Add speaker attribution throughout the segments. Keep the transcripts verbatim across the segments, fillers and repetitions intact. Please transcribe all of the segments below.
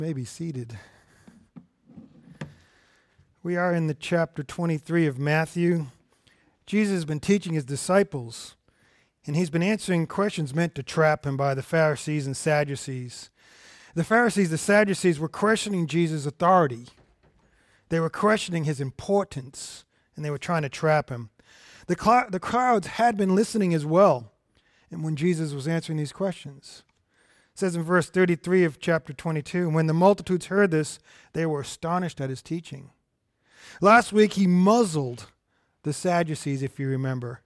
Speaker 1: May be seated. We are in the chapter twenty-three of Matthew. Jesus has been teaching his disciples, and he's been answering questions meant to trap him by the Pharisees and Sadducees. The Pharisees, the Sadducees were questioning Jesus' authority. They were questioning his importance, and they were trying to trap him. The, cl- the crowds had been listening as well, and when Jesus was answering these questions. It says in verse thirty-three of chapter twenty-two, when the multitudes heard this, they were astonished at his teaching. Last week, he muzzled the Sadducees, if you remember.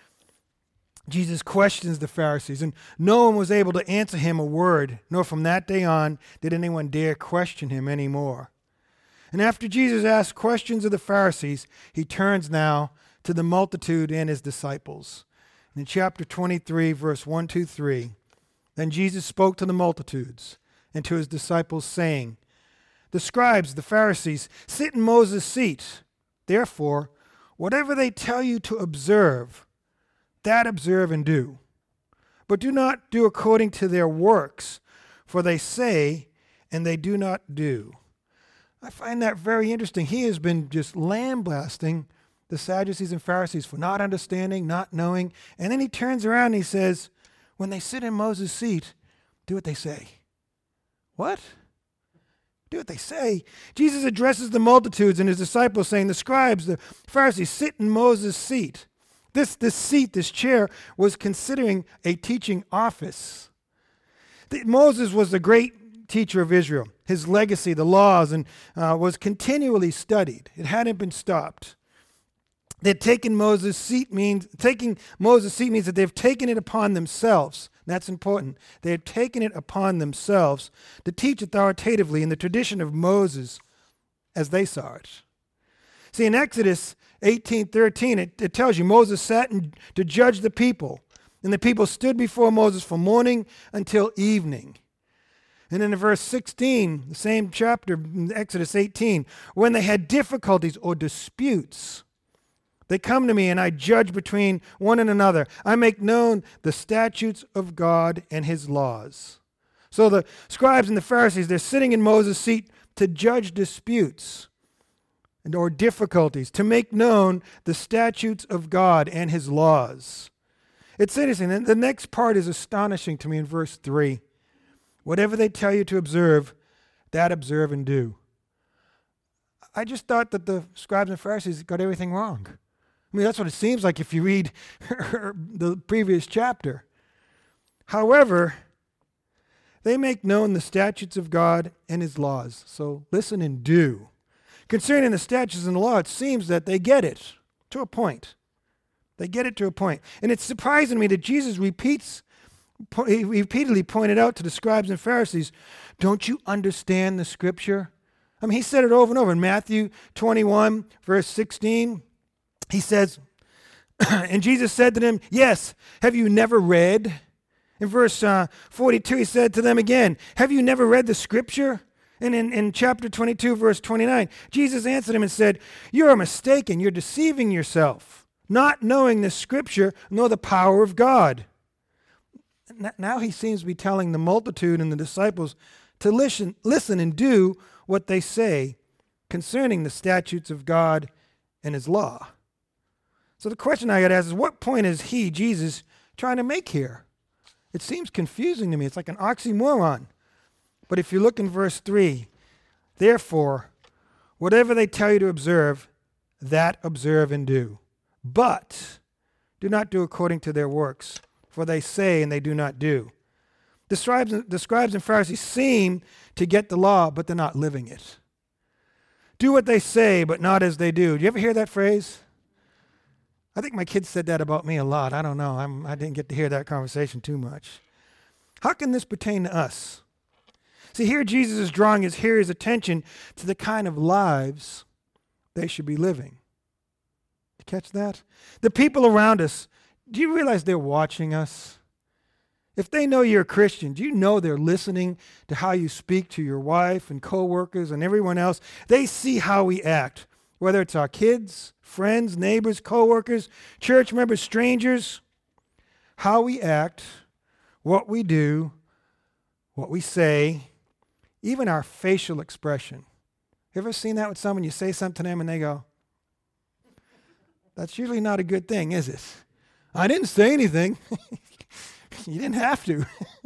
Speaker 1: Jesus questions the Pharisees, and no one was able to answer him a word, nor from that day on did anyone dare question him anymore. And after Jesus asked questions of the Pharisees, he turns now to the multitude and his disciples. In chapter twenty-three, verse one, two, three, then Jesus spoke to the multitudes and to his disciples, saying, the scribes, the Pharisees, sit in Moses' seat. Therefore, whatever they tell you to observe, that observe and do. But do not do according to their works, for they say and they do not do. I find that very interesting. He has been just lambasting the Sadducees and Pharisees for not understanding, not knowing. And then he turns around and he says, when they sit in Moses' seat, do what they say. What? Do what they say. Jesus addresses the multitudes and his disciples saying, the scribes, the Pharisees, sit in Moses' seat. This, this seat, this chair, was considering a teaching office. The, Moses was the great teacher of Israel. His legacy, the laws, and uh, was continually studied. It hadn't been stopped. That taking Moses' seat means taking Moses' seat means that they've taken it upon themselves. That's important. They have taken it upon themselves to teach authoritatively in the tradition of Moses as they saw it. See, in Exodus eighteen thirteen, it, it tells you Moses sat in, to judge the people, and the people stood before Moses from morning until evening. And then in verse sixteen, the same chapter, Exodus eighteen, when they had difficulties or disputes, they come to me and I judge between one and another. I make known the statutes of God and his laws. So the scribes and the Pharisees, they're sitting in Moses' seat to judge disputes and or difficulties, to make known the statutes of God and his laws. It's interesting. And the next part is astonishing to me in verse three. Whatever they tell you to observe, that observe and do. I just thought that the scribes and Pharisees got everything wrong. I mean, that's what it seems like if you read the previous chapter. However, they make known the statutes of God and his laws. So listen and do. Concerning the statutes and the law, it seems that they get it to a point. They get it to a point. And it's surprising to me that Jesus repeats, he repeatedly pointed out to the scribes and Pharisees, don't you understand the scripture? I mean, he said it over and over. In Matthew twenty-one, verse sixteen, he says, and Jesus said to them, yes, have you never read? In verse uh, forty-two, he said to them again, have you never read the scripture? And in, in chapter twenty-two, verse twenty-nine, Jesus answered him and said, you're mistaken, you're deceiving yourself, not knowing the scripture nor the power of God. Now he seems to be telling the multitude and the disciples to listen, listen and do what they say concerning the statutes of God and his law. So the question I got to ask is, what point is he, Jesus, trying to make here? It seems confusing to me. It's like an oxymoron. But if you look in verse three, therefore, whatever they tell you to observe, that observe and do. But do not do according to their works, for they say and they do not do. The scribes, the scribes and Pharisees seem to get the law, but they're not living it. Do what they say, but not as they do. Do you ever hear that phrase? I think my kids said that about me a lot. I don't know. I'm, I didn't get to hear that conversation too much. How can this pertain to us? See, here Jesus is drawing his hearers' attention to the kind of lives they should be living. You catch that? The people around us, do you realize they're watching us? If they know you're a Christian, do you know they're listening to how you speak to your wife and coworkers and everyone else? They see how we act, whether it's our kids, friends, neighbors, coworkers, church members, strangers. How we act, what we do, what we say, even our facial expression. You ever seen that with someone? You say something to them and they go, that's usually not a good thing, is it? I didn't say anything. You didn't have to.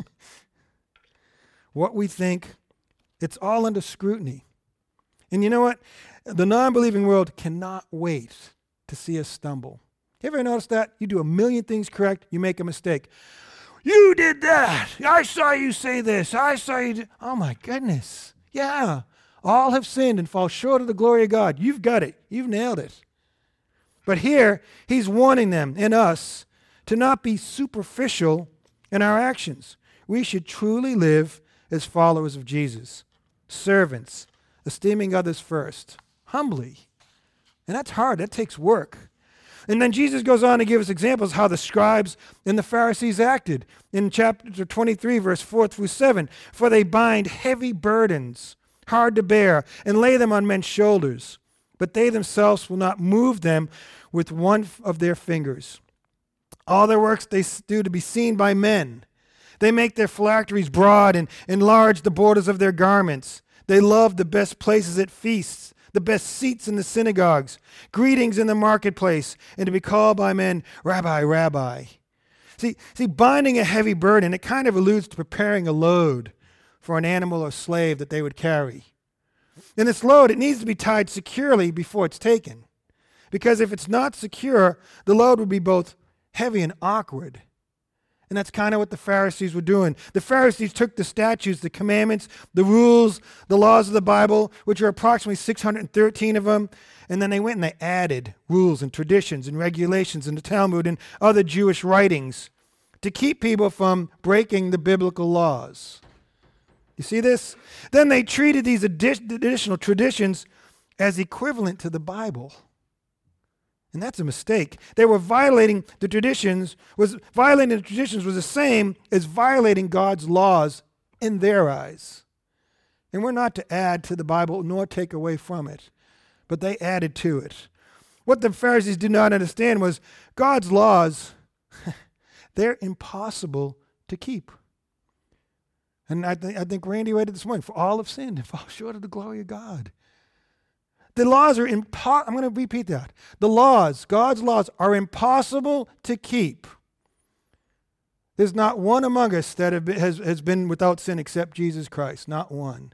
Speaker 1: What we think, it's all under scrutiny. And you know what? The non-believing world cannot wait to see us stumble. You ever notice that? You do a million things correct, you make a mistake. You did that. I saw you say this. I saw you do. Oh my goodness. Yeah. All have sinned and fall short of the glory of God. You've got it. You've nailed it. But here, he's warning them and us to not be superficial in our actions. We should truly live as followers of Jesus, servants, esteeming others first, humbly. And that's hard. That takes work. And then Jesus goes on to give us examples how the scribes and the Pharisees acted. In chapter twenty-three, verse four through seven, for they bind heavy burdens, hard to bear, and lay them on men's shoulders, but they themselves will not move them with one of their fingers. All their works they do to be seen by men. They make their phylacteries broad and enlarge the borders of their garments. They love the best places at feasts, the best seats in the synagogues, greetings in the marketplace, and to be called by men, Rabbi, Rabbi. See, see, binding a heavy burden, it kind of alludes to preparing a load for an animal or slave that they would carry. And this load, it needs to be tied securely before it's taken. Because if it's not secure, the load would be both heavy and awkward. And that's kind of what the Pharisees were doing. The Pharisees took the statutes, the commandments, the rules, the laws of the Bible, which are approximately six hundred thirteen of them, and then they went and they added rules and traditions and regulations in the Talmud and other Jewish writings to keep people from breaking the biblical laws. You see this? Then they treated these additional traditions as equivalent to the Bible. And that's a mistake. They were violating the traditions, was violating the traditions was the same as violating God's laws in their eyes. And we're not to add to the Bible nor take away from it, but they added to it. What the Pharisees did not understand was God's laws, they're impossible to keep. And I, th- I think Randy read it this morning, for all have sinned and fall short of the glory of God. The laws are impo- I'm going to repeat that. The laws, God's laws, are impossible to keep. There's not one among us that have been, has, has been without sin except Jesus Christ. Not one.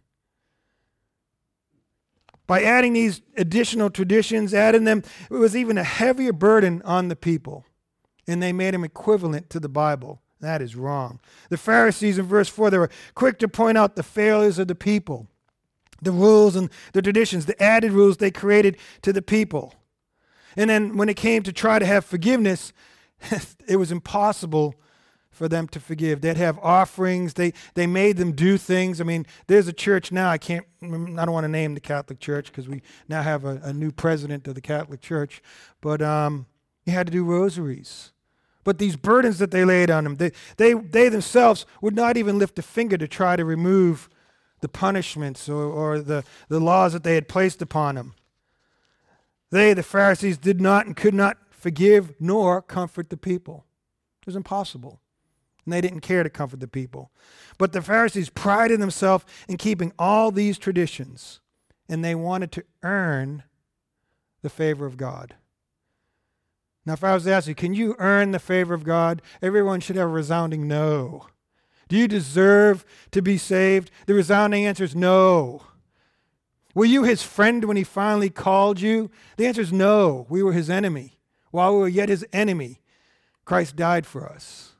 Speaker 1: By adding these additional traditions, adding them, it was even a heavier burden on the people. And they made them equivalent to the Bible. That is wrong. The Pharisees in verse four, they were quick to point out the failures of the people. The rules and the traditions, the added rules they created to the people. And then when it came to try to have forgiveness, it was impossible for them to forgive. They'd have offerings. They they made them do things. I mean, there's a church now, I can't, I don't want to name the Catholic Church because we now have a, a new president of the Catholic Church. But um, you had to do rosaries. But these burdens that they laid on them, they, they, they themselves would not even lift a finger to try to remove the punishments or, or the, the laws that they had placed upon them. They, the Pharisees, did not and could not forgive nor comfort the people. It was impossible. And they didn't care to comfort the people. But the Pharisees prided themselves in keeping all these traditions, and they wanted to earn the favor of God. Now, if I was to ask you, can you earn the favor of God? Everyone should have a resounding no. Do you deserve to be saved? The resounding answer is no. Were you his friend when he finally called you? The answer is no. We were his enemy. While we were yet his enemy, Christ died for us.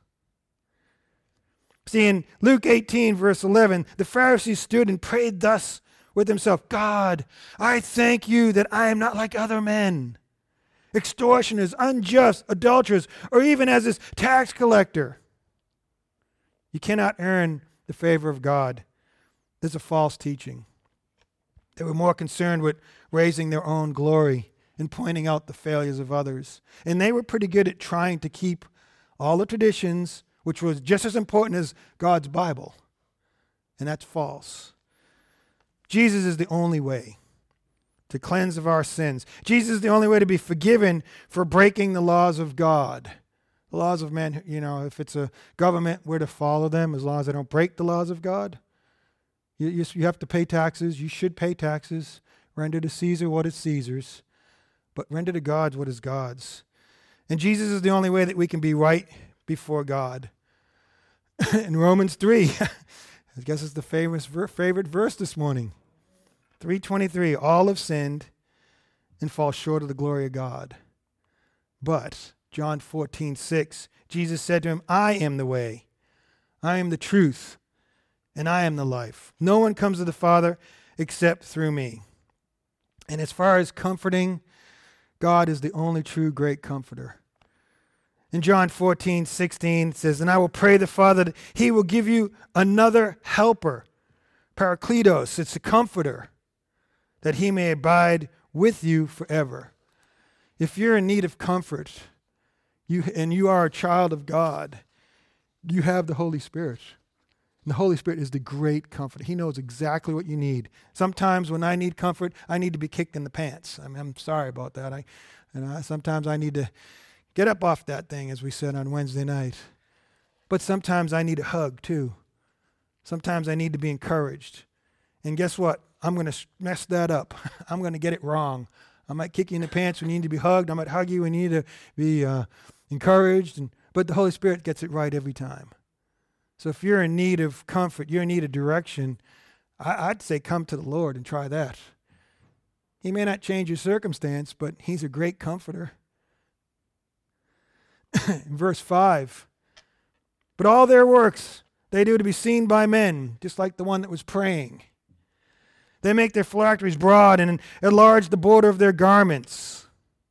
Speaker 1: See, in Luke eighteen, verse eleven, the Pharisees stood and prayed thus with himself, God, I thank you that I am not like other men, extortioners, unjust, adulterers, or even as this tax collector. You cannot earn the favor of God. There's a false teaching. They were more concerned with raising their own glory and pointing out the failures of others. And they were pretty good at trying to keep all the traditions, which was just as important as God's Bible. And that's false. Jesus is the only way to cleanse of our sins. Jesus is the only way to be forgiven for breaking the laws of God. The laws of man, you know, if it's a government, we're to follow them as long as they don't break the laws of God. You, you, you have to pay taxes. You should pay taxes. Render to Caesar what is Caesar's, but render to God what is God's. And Jesus is the only way that we can be right before God. In Romans three, I guess it's the famous ver- favorite verse this morning. three twenty-three, all have sinned and fall short of the glory of God. But, John fourteen six, Jesus said to him, I am the way, I am the truth, and I am the life. No one comes to the Father except through me. And as far as comforting, God is the only true great comforter. In John fourteen sixteen, it says, and I will pray the Father that he will give you another helper, Parakletos, it's a comforter, that he may abide with you forever. If you're in need of comfort, you and you are a child of God, you have the Holy Spirit. And the Holy Spirit is the great comforter. He knows exactly what you need. Sometimes when I need comfort, I need to be kicked in the pants. I mean, I'm sorry about that. I, and I, sometimes I need to get up off that thing, as we said on Wednesday night. But sometimes I need a hug too. Sometimes I need to be encouraged. And guess what? I'm going to mess that up. I'm going to get it wrong. I might kick you in the pants when you need to be hugged. I might hug you when you need to be uh, encouraged. And, but the Holy Spirit gets it right every time. So if you're in need of comfort, you're in need of direction, I, I'd say come to the Lord and try that. He may not change your circumstance, but he's a great comforter. In verse five, but all their works they do to be seen by men, just like the one that was praying. They make their phylacteries broad and enlarge the border of their garments.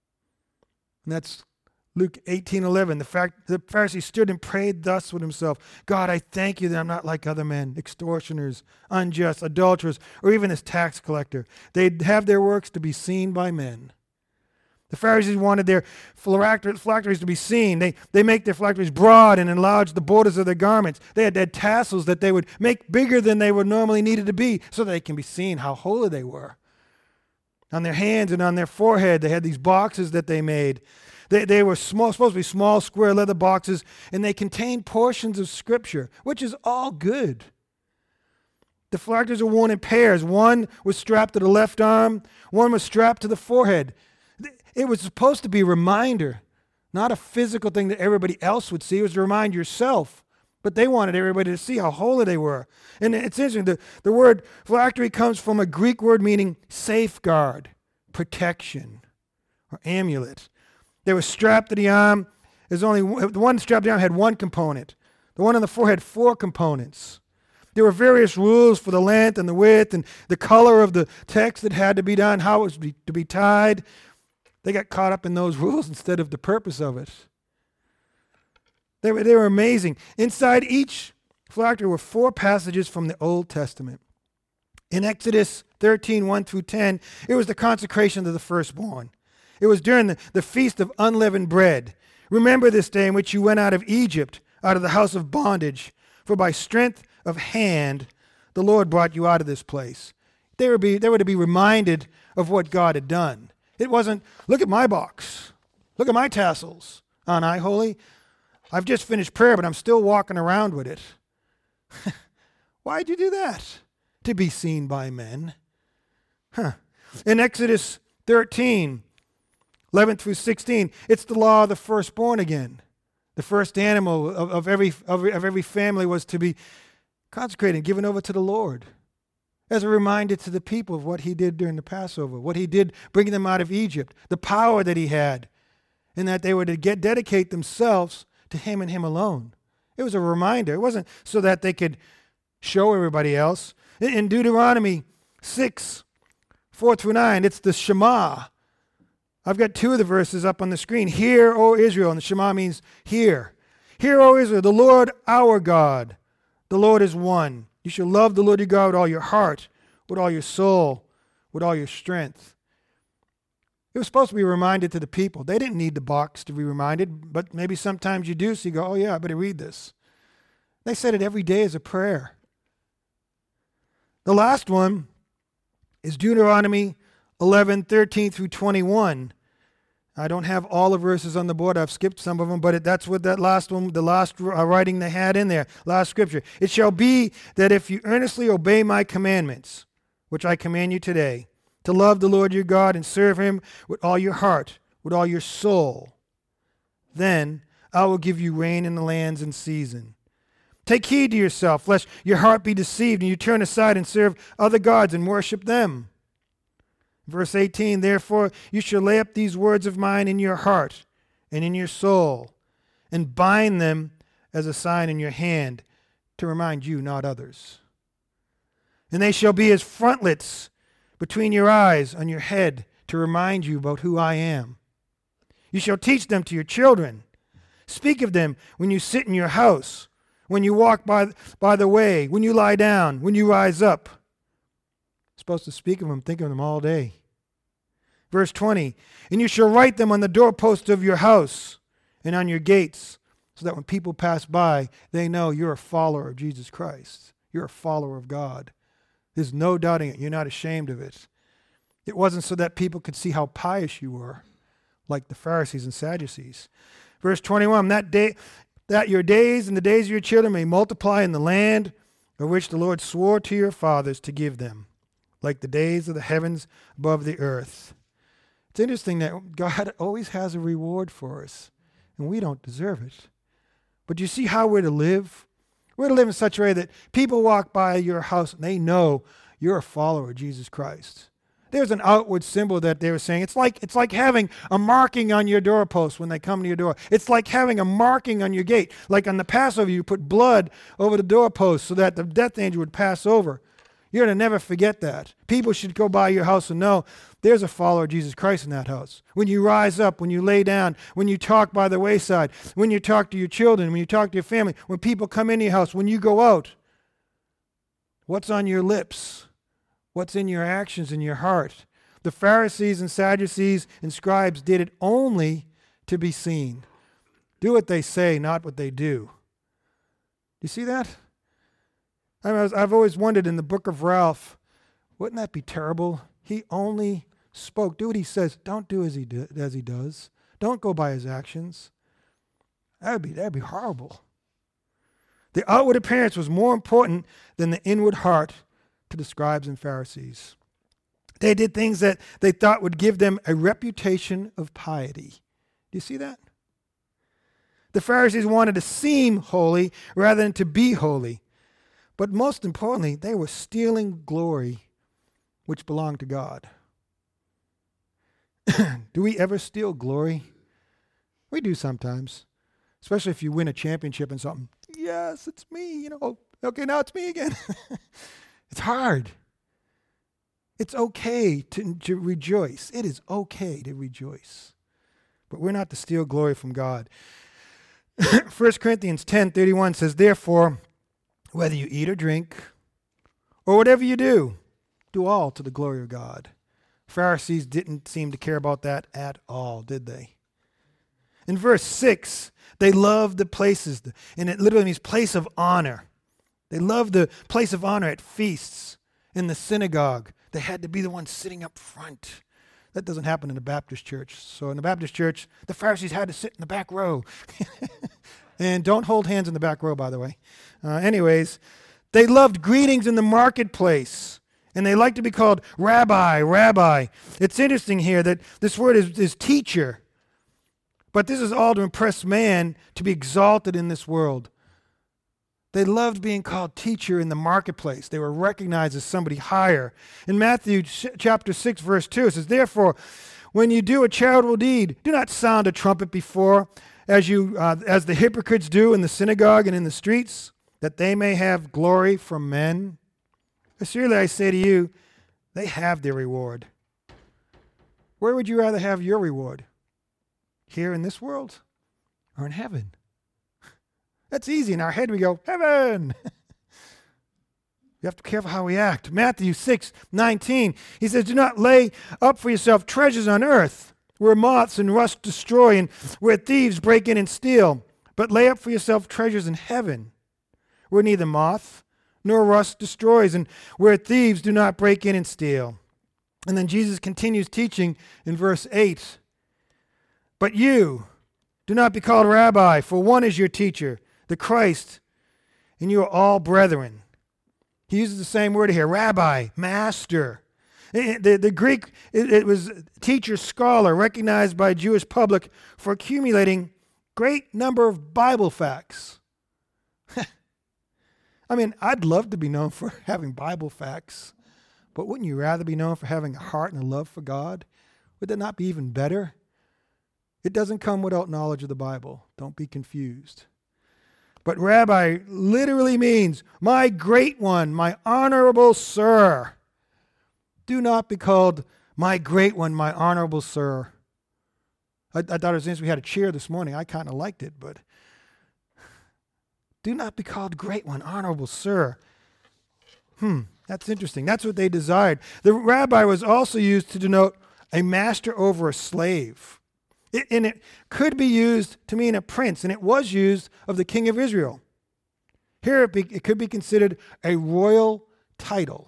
Speaker 1: And that's Luke eighteen eleven. The fact the Pharisee stood and prayed thus with himself, God, I thank you that I'm not like other men, extortioners, unjust, adulterers, or even this tax collector. They'd have their works to be seen by men. The Pharisees wanted their phylacteries to be seen. They, they make their phylacteries broad and enlarge the borders of their garments. They had, had tassels that they would make bigger than they would normally needed to be so that they can be seen how holy they were. On their hands and on their forehead, they had these boxes that they made. They, they were small, supposed to be small, square leather boxes, and they contained portions of Scripture, which is all good. The phylacteries were worn in pairs. One was strapped to the left arm. One was strapped to the forehead. It was supposed to be a reminder, not a physical thing that everybody else would see. It was to remind yourself. But they wanted everybody to see how holy they were. And it's interesting, the, the word phylactery comes from a Greek word meaning safeguard, protection, or amulet. They were strapped to the arm. There's only the one strapped to the arm had one component. The one on the forehead, four components. There were various rules for the length and the width and the color of the text that had to be done, how it was to be, to be tied. They got caught up in those rules instead of the purpose of it. They were, they were amazing. Inside each phylactery were four passages from the Old Testament. In Exodus thirteen, one through ten, it was the consecration of the firstborn. It was during the, the feast of unleavened bread. Remember this day in which you went out of Egypt, out of the house of bondage. For by strength of hand, the Lord brought you out of this place. They were, be, they were to be reminded of what God had done. It wasn't, look at my box. Look at my tassels. Aren't I holy? I've just finished prayer, but I'm still walking around with it. Why'd you do that? To be seen by men. Huh. In Exodus thirteen, eleven through sixteen, it's the law of the firstborn again. The first animal of, of, every, of, of every family was to be consecrated and given over to the Lord, as a reminder to the people of what he did during the Passover, what he did bringing them out of Egypt, the power that he had, and that they were to get dedicate themselves to him and him alone. It was a reminder. It wasn't so that they could show everybody else. In, in Deuteronomy six, four through nine, it's the Shema. I've got two of the verses up on the screen. Hear, O Israel, and the Shema means hear. Hear, O Israel, the Lord our God, the Lord is one. You shall love the Lord your God with all your heart, with all your soul, with all your strength. It was supposed to be reminded to the people. They didn't need the box to be reminded, but maybe sometimes you do, so you go, oh yeah, I better read this. They said it every day as a prayer. The last one is Deuteronomy eleven, thirteen through twenty-one. I don't have all the verses on the board. I've skipped some of them, but it, that's what that last one, the last uh, writing they had in there, last scripture. It shall be that if you earnestly obey my commandments, which I command you today, to love the Lord your God and serve him with all your heart, with all your soul, then I will give you rain in the lands in season. Take heed to yourself, lest your heart be deceived and you turn aside and serve other gods and worship them. Verse eighteen, therefore you shall lay up these words of mine in your heart and in your soul, and bind them as a sign in your hand to remind you, not others. And they shall be as frontlets between your eyes on your head to remind you about who I am. You shall teach them to your children. Speak of them when you sit in your house, when you walk by, by the way, when you lie down, when you rise up. Supposed to speak of them, think of them all day. Verse twenty, and you shall write them on the doorposts of your house and on your gates, so that when people pass by, they know you're a follower of Jesus Christ. You're a follower of God. There's no doubting it. You're not ashamed of it. It wasn't so that people could see how pious you were, like the Pharisees and Sadducees. Verse twenty-one, that day, that your days and the days of your children may multiply in the land of which the Lord swore to your fathers to give them, like the days of the heavens above the earth. It's interesting that God always has a reward for us, and we don't deserve it. But you see how we're to live? We're to live in such a way that people walk by your house and they know you're a follower of Jesus Christ. There's an outward symbol that they were saying. It's like, it's like having a marking on your doorpost when they come to your door. It's like having a marking on your gate. Like on the Passover, you put blood over the doorpost so that the death angel would pass over. You're to never forget that. People should go by your house and know there's a follower of Jesus Christ in that house. When you rise up, when you lay down, when you talk by the wayside, when you talk to your children, when you talk to your family, when people come into your house, when you go out, what's on your lips? What's in your actions, in your heart? The Pharisees and Sadducees and scribes did it only to be seen. Do what they say, not what they do. You see that? I mean, I've always wondered in the book of Ralph, wouldn't that be terrible? He only spoke. Do what he says. Don't do as he do, as he does. Don't go by his actions. That would be that'd be horrible. The outward appearance was more important than the inward heart to the scribes and Pharisees. They did things that they thought would give them a reputation of piety. Do you see that? The Pharisees wanted to seem holy rather than to be holy. But most importantly, they were stealing glory which belonged to God. Do we ever steal glory? We do sometimes, especially if you win a championship in something. Yes, it's me, you know. Okay, now it's me again. It's hard. It's okay to, to rejoice. It is okay to rejoice. But we're not to steal glory from God. First Corinthians ten thirty-one says, therefore, whether you eat or drink, or whatever you do, do all to the glory of God. Pharisees didn't seem to care about that at all, did they? In verse six, they loved the places, and it literally means place of honor. They loved the place of honor at feasts, in the synagogue. They had to be the ones sitting up front. That doesn't happen in the Baptist church. So in the Baptist church, the Pharisees had to sit in the back row. And don't hold hands in the back row, by the way. Uh, anyways, they loved greetings in the marketplace. And they like to be called rabbi, rabbi. It's interesting here that this word is, is teacher. But this is all to impress man to be exalted in this world. They loved being called teacher in the marketplace. They were recognized as somebody higher. In Matthew chapter six, verse two, it says, therefore, when you do a charitable deed, do not sound a trumpet before, as you uh, as the hypocrites do in the synagogue and in the streets, that they may have glory from men. Surely I say to you, they have their reward. Where would you rather have your reward? Here in this world or in heaven? That's easy. In our head we go, heaven. We have to be careful how we act. Matthew six nineteen, he says, do not lay up for yourself treasures on earth, where moths and rust destroy and where thieves break in and steal, but lay up for yourself treasures in heaven, where neither moth nor rust destroys, and where thieves do not break in and steal. And then Jesus continues teaching in verse eight. But you, do not be called rabbi, for one is your teacher, the Christ, and you are all brethren. He uses the same word here, rabbi, master. The, the Greek, it, it was teacher, scholar, recognized by Jewish public for accumulating great number of Bible facts. I mean, I'd love to be known for having Bible facts, but wouldn't you rather be known for having a heart and a love for God? Would that not be even better? It doesn't come without knowledge of the Bible. Don't be confused. But rabbi literally means my great one, my honorable sir. Do not be called my great one, my honorable sir. I, I thought it was interesting. We had a cheer this morning. I kind of liked it, but do not be called great one, honorable sir. Hmm, that's interesting. That's what they desired. The rabbi was also used to denote a master over a slave. It, and it could be used to mean a prince, and it was used of the king of Israel. Here it, be, it could be considered a royal title.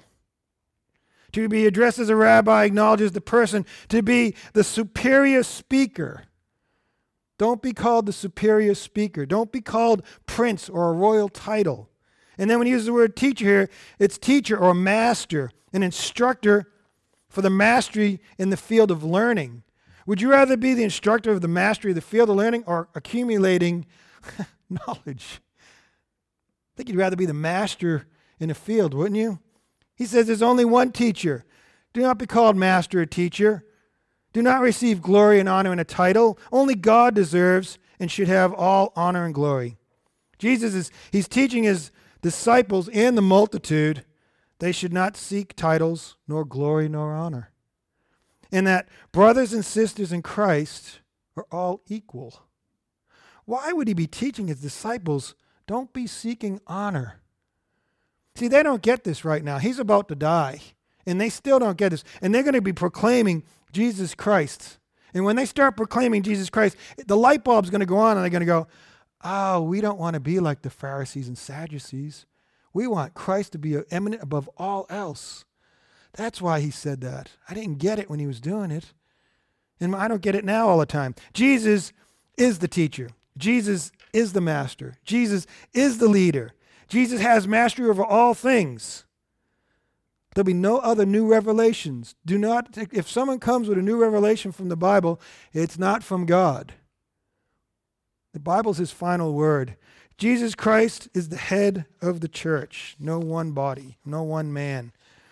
Speaker 1: To be addressed as a rabbi acknowledges the person to be the superior speaker. Don't be called the superior speaker. Don't be called prince or a royal title. And then when he uses the word teacher here, it's teacher or master, an instructor for the mastery in the field of learning. Would you rather be the instructor of the mastery of the field of learning or accumulating knowledge? I think you'd rather be the master in the field, wouldn't you? He says there's only one teacher. Do not be called master or teacher. Do not receive glory and honor and a title. Only God deserves and should have all honor and glory. Jesus is he's teaching his disciples and the multitude they should not seek titles, nor glory, nor honor. And that brothers and sisters in Christ are all equal. Why would he be teaching his disciples, don't be seeking honor? See, they don't get this right now. He's about to die, and they still don't get this. And they're going to be proclaiming Jesus Christ. And when they start proclaiming Jesus Christ, the light bulb's going to go on, and they're going to go, oh, we don't want to be like the Pharisees and Sadducees. We want Christ to be eminent above all else. That's why he said that. I didn't get it when he was doing it. And I don't get it now all the time. Jesus is the teacher. Jesus is the master. Jesus is the leader. Jesus has mastery over all things. There'll be no other new revelations. Do not, if someone comes with a new revelation from the Bible, it's not from God. The Bible's his final word. Jesus Christ is the head of the church. No one body, no one man.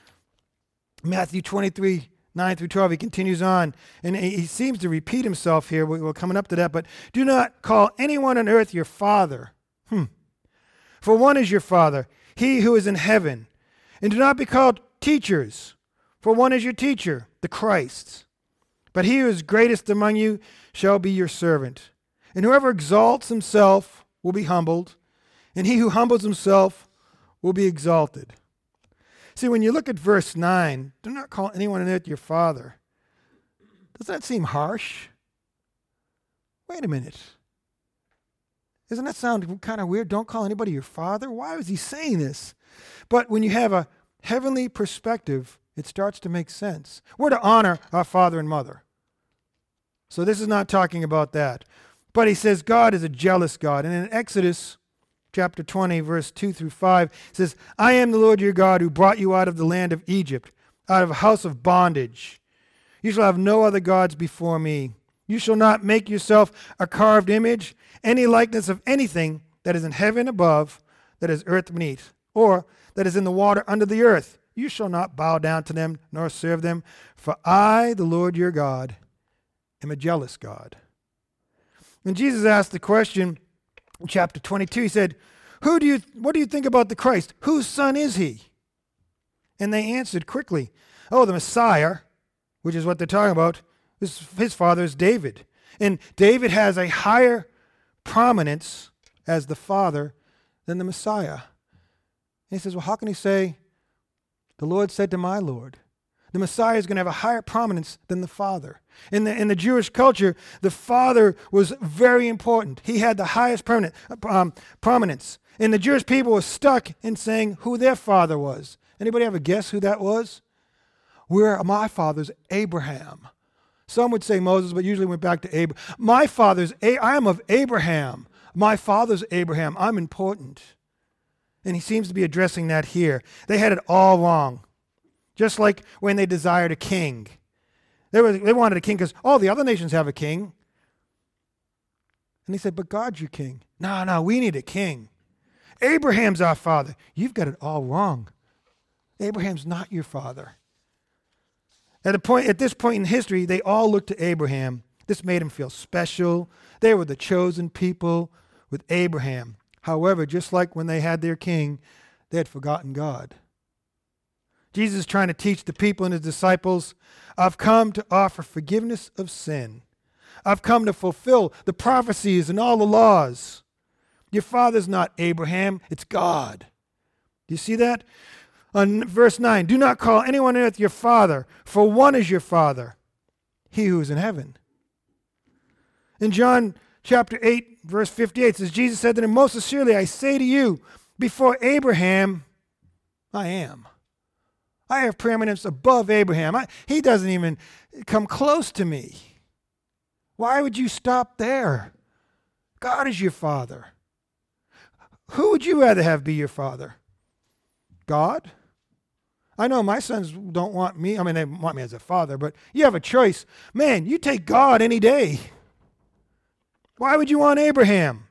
Speaker 1: Matthew twenty-three, nine through twelve, he continues on, and he seems to repeat himself here. We're coming up to that, but do not call anyone on earth your father. Hmm. For one is your Father, he who is in heaven. And do not be called teachers, for one is your teacher, the Christ. But he who is greatest among you shall be your servant. And whoever exalts himself will be humbled, and he who humbles himself will be exalted. See, when you look at verse nine, do not call anyone on earth your father. Does that seem harsh? Wait a minute. Doesn't that sound kind of weird? Don't call anybody your father? Why was he saying this? But when you have a heavenly perspective, it starts to make sense. We're to honor our father and mother. So this is not talking about that. But he says God is a jealous God. And in Exodus chapter twenty, verse two through five, it says, I am the Lord your God who brought you out of the land of Egypt, out of a house of bondage. You shall have no other gods before me. You shall not make yourself a carved image, any likeness of anything that is in heaven above, that is earth beneath, or that is in the water under the earth. You shall not bow down to them, nor serve them. For I, the Lord your God, am a jealous God. When Jesus asked the question in chapter twenty-two, he said, Who do you, what do you think about the Christ? Whose son is he? And they answered quickly, oh, the Messiah, which is what they're talking about. His, his father is David. And David has a higher prominence as the father than the Messiah. And he says, well, how can he say, the Lord said to my Lord? The Messiah is going to have a higher prominence than the Father. In the, in the Jewish culture, the Father was very important. He had the highest permanent, um, prominence. And the Jewish people were stuck in saying who their father was. Anybody have a guess who that was? We're, my father's Abraham. Some would say Moses, but usually went back to Abraham. My father's, A- I am of Abraham. My father's Abraham. I'm important. And he seems to be addressing that here. They had it all wrong. Just like when they desired a king. They, were, they wanted a king because all the other nations have a king. And he said, but God's your king. No, no, we need a king. Abraham's our father. You've got it all wrong. Abraham's not your father. At, a point, at this point in history, they all looked to Abraham. This made him feel special. They were the chosen people with Abraham. However, just like when they had their king, they had forgotten God. Jesus is trying to teach the people and his disciples, I've come to offer forgiveness of sin. I've come to fulfill the prophecies and all the laws. Your father's not Abraham, it's God. Do you see that? On verse nine, do not call anyone on earth your father, for one is your father, he who is in heaven. In John chapter eight, verse fifty-eight, it says, Jesus said to him, most sincerely I say to you, before Abraham, I am. I have preeminence above Abraham. I, he doesn't even come close to me. Why would you stop there? God is your father. Who would you rather have be your father? God? I know my sons don't want me. I mean, they want me as a father, but you have a choice. Man, you take God any day. Why would you want Abraham?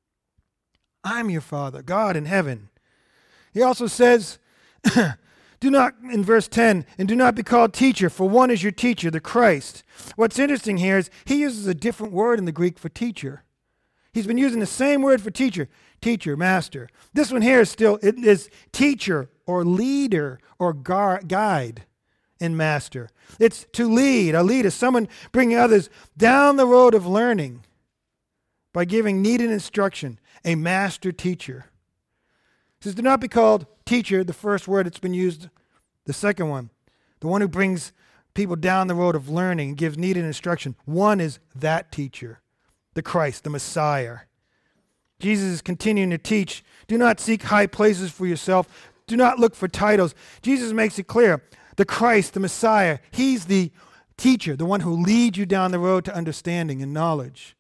Speaker 1: I'm your father, God in heaven. He also says, do not, in verse ten, and do not be called teacher, for one is your teacher, the Christ. What's interesting here is he uses a different word in the Greek for teacher. He's been using the same word for teacher, teacher, master. This one here is still, it is teacher or leader or gar- guide in master. It's to lead. A lead is someone bringing others down the road of learning by giving needed instruction, a master teacher. It says, do not be called teacher, the first word that's been used, the second one, the one who brings people down the road of learning and gives needed instruction. One is that teacher, the Christ, the Messiah. Jesus is continuing to teach, do not seek high places for yourself. Do not look for titles. Jesus makes it clear, the Christ, the Messiah, he's the teacher, the one who leads you down the road to understanding and knowledge.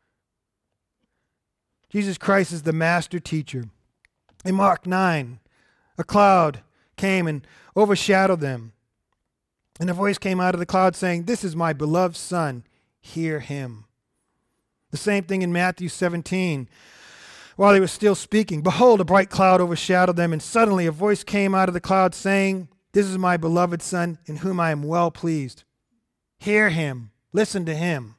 Speaker 1: Jesus Christ is the master teacher. In Mark nine, a cloud came and overshadowed them. And a voice came out of the cloud saying, this is my beloved Son, hear him. The same thing in Matthew seventeen. While he was still speaking, behold, a bright cloud overshadowed them, and suddenly a voice came out of the cloud saying, this is my beloved Son, in whom I am well pleased. Hear him, listen to him.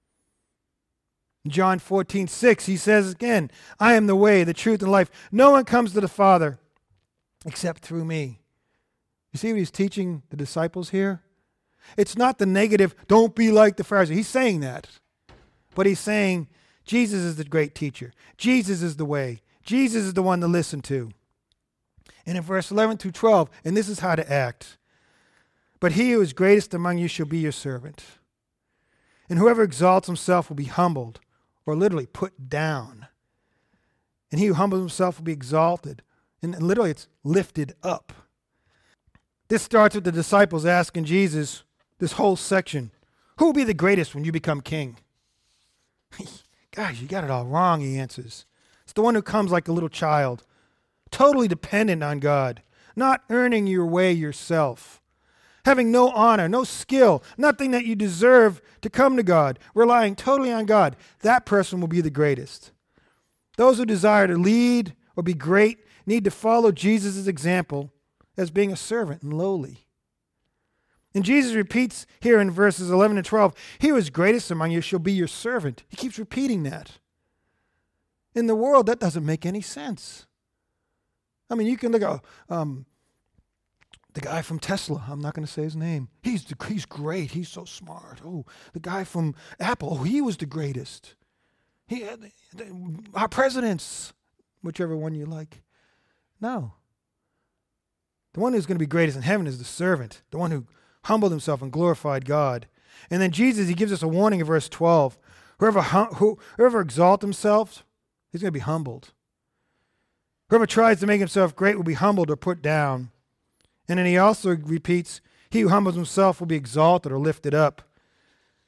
Speaker 1: In John fourteen six, he says again, I am the way, the truth, and life. No one comes to the Father except through me. You see what he's teaching the disciples here? It's not the negative, don't be like the Pharisees. He's saying that. But he's saying, Jesus is the great teacher. Jesus is the way. Jesus is the one to listen to. And in verse eleven through twelve, and this is how to act. But he who is greatest among you shall be your servant. And whoever exalts himself will be humbled, or literally put down. And he who humbles himself will be exalted. And literally it's lifted up. This starts with the disciples asking Jesus, this whole section, who will be the greatest when you become king? Guys, you got it all wrong, he answers. It's the one who comes like a little child, totally dependent on God, not earning your way yourself, having no honor, no skill, nothing that you deserve to come to God, relying totally on God. That person will be the greatest. Those who desire to lead or be great need to follow Jesus' example as being a servant and lowly. And Jesus repeats here in verses eleven and twelve, he who is greatest among you shall be your servant. He keeps repeating that. In the world, that doesn't make any sense. I mean, you can look at um, the guy from Tesla. I'm not going to say his name. He's the, he's great. He's so smart. Oh, the guy from Apple. Oh, he was the greatest. He had the, our presidents, whichever one you like. No. The one who's going to be greatest in heaven is the servant, the one who humbled himself and glorified God. And then Jesus, he gives us a warning in verse twelve. Whoever, hum, who, whoever exalts himself, he's going to be humbled. Whoever tries to make himself great will be humbled or put down. And then he also repeats, he who humbles himself will be exalted or lifted up.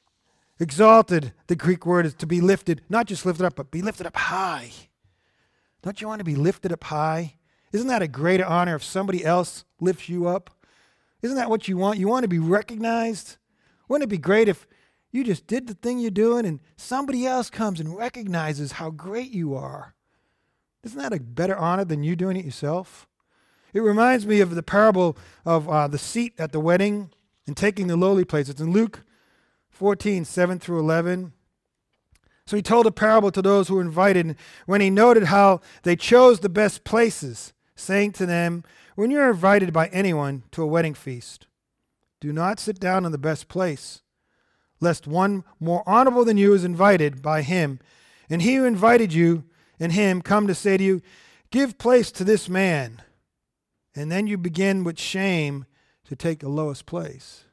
Speaker 1: Exalted, the Greek word is to be lifted, not just lifted up, but be lifted up high. Don't you want to be lifted up high? Isn't that a greater honor if somebody else lifts you up? Isn't that what you want? You want to be recognized? Wouldn't it be great if you just did the thing you're doing and somebody else comes and recognizes how great you are? Isn't that a better honor than you doing it yourself? It reminds me of the parable of uh, the seat at the wedding and taking the lowly place. It's in Luke fourteen, seven through eleven. So he told a parable to those who were invited when he noted how they chose the best places, saying to them, when you're invited by anyone to a wedding feast, do not sit down in the best place, lest one more honorable than you is invited by him, and he who invited you and him come to say to you, give place to this man. And then you begin with shame to take the lowest place.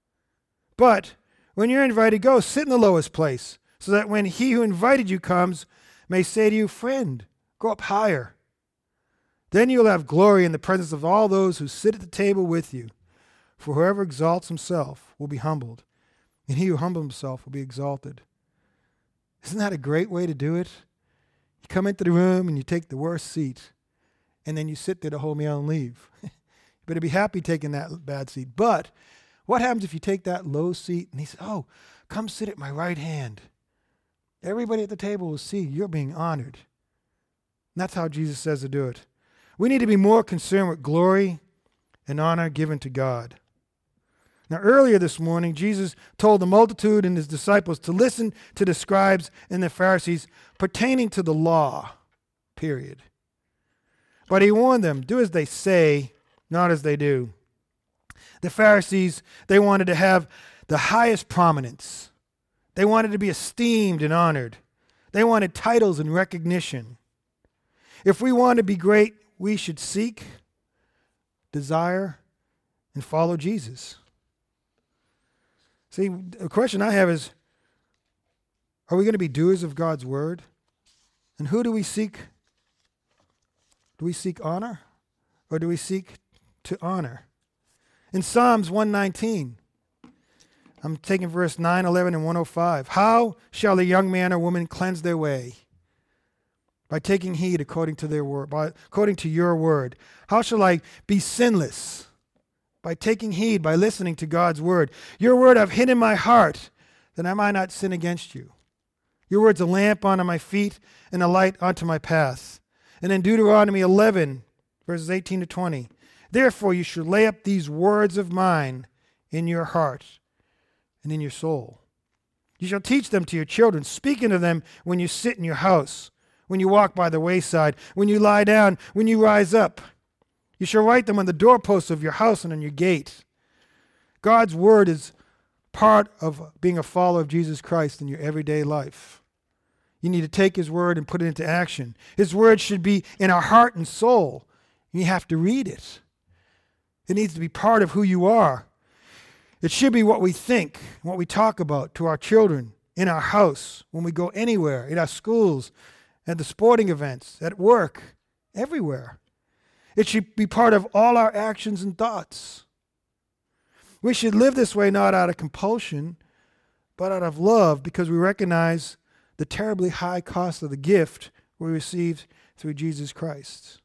Speaker 1: But when you're invited, go sit in the lowest place, so that when he who invited you comes, may say to you, friend, go up higher. Then you'll have glory in the presence of all those who sit at the table with you. For whoever exalts himself will be humbled, and he who humbles himself will be exalted. Isn't that a great way to do it? You come into the room and you take the worst seat, and then you sit there the whole meal and leave. You better be happy taking that bad seat. But what happens if you take that low seat and he says, oh, come sit at my right hand? Everybody at the table will see you're being honored. And that's how Jesus says to do it. We need to be more concerned with glory and honor given to God. Now, earlier this morning, Jesus told the multitude and his disciples to listen to the scribes and the Pharisees pertaining to the law, period. But he warned them, do as they say, not as they do. The Pharisees, they wanted to have the highest prominence. They wanted to be esteemed and honored. They wanted titles and recognition. If we want to be great, we should seek, desire, and follow Jesus. See, the question I have is, are we going to be doers of God's word? And who do we seek? Do we seek honor, or do we seek to honor? In Psalms one nineteen, I'm taking verse nine, eleven, and one oh five. How shall a young man or woman cleanse their way? By taking heed according to their word, by according to your word. How shall I be sinless? By taking heed, by listening to God's word. Your word I've hid in my heart, that I might not sin against you. Your word's a lamp unto my feet and a light unto my path. And in Deuteronomy eleven, verses eighteen to twenty, therefore you should lay up these words of mine in your heart and in your soul. You shall teach them to your children, speaking of them when you sit in your house, when you walk by the wayside, when you lie down, when you rise up. You shall write them on the doorposts of your house and on your gate. God's word is part of being a follower of Jesus Christ in your everyday life. You need to take his word and put it into action. His word should be in our heart and soul. You have to read it. It needs to be part of who you are. It should be what we think, what we talk about to our children, in our house, when we go anywhere, in our schools, at the sporting events, at work, everywhere. It should be part of all our actions and thoughts. We should live this way not out of compulsion, but out of love, because we recognize the terribly high cost of the gift we received through Jesus Christ.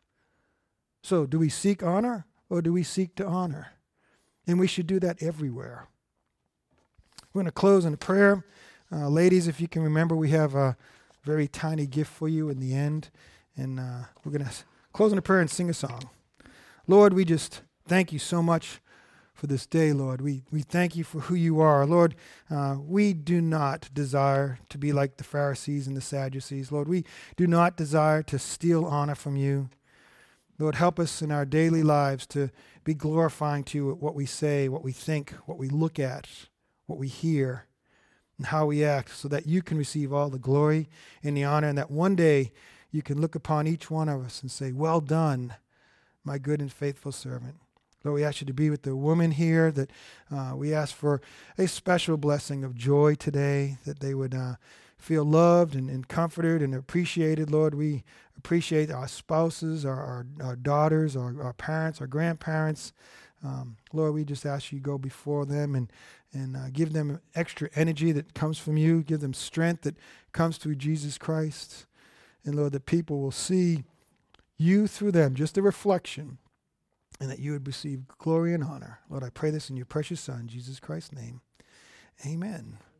Speaker 1: So, do we seek honor, or do we seek to honor? And we should do that everywhere. We're going to close in a prayer. Uh, ladies, if you can remember, we have a very tiny gift for you in the end. And uh, we're going to close in a prayer and sing a song. Lord, we just thank you so much for this day, Lord. We we thank you for who you are. Lord, uh, we do not desire to be like the Pharisees and the Sadducees. Lord, we do not desire to steal honor from you. Lord, help us in our daily lives to be glorifying to you at what we say, what we think, what we look at, what we hear, and how we act, so that you can receive all the glory and the honor, and that one day you can look upon each one of us and say, well done, my good and faithful servant. Lord, we ask you to be with the woman here, that uh, we ask for a special blessing of joy today, that they would uh, feel loved and, and comforted and appreciated. Lord, we appreciate our spouses, our, our, our daughters, our, our parents, our grandparents, Um, Lord, we just ask you to go before them and, and uh, give them extra energy that comes from you. Give them strength that comes through Jesus Christ. And Lord, that people will see you through them, just a reflection, and that you would receive glory and honor. Lord, I pray this in your precious Son, Jesus Christ's name. Amen.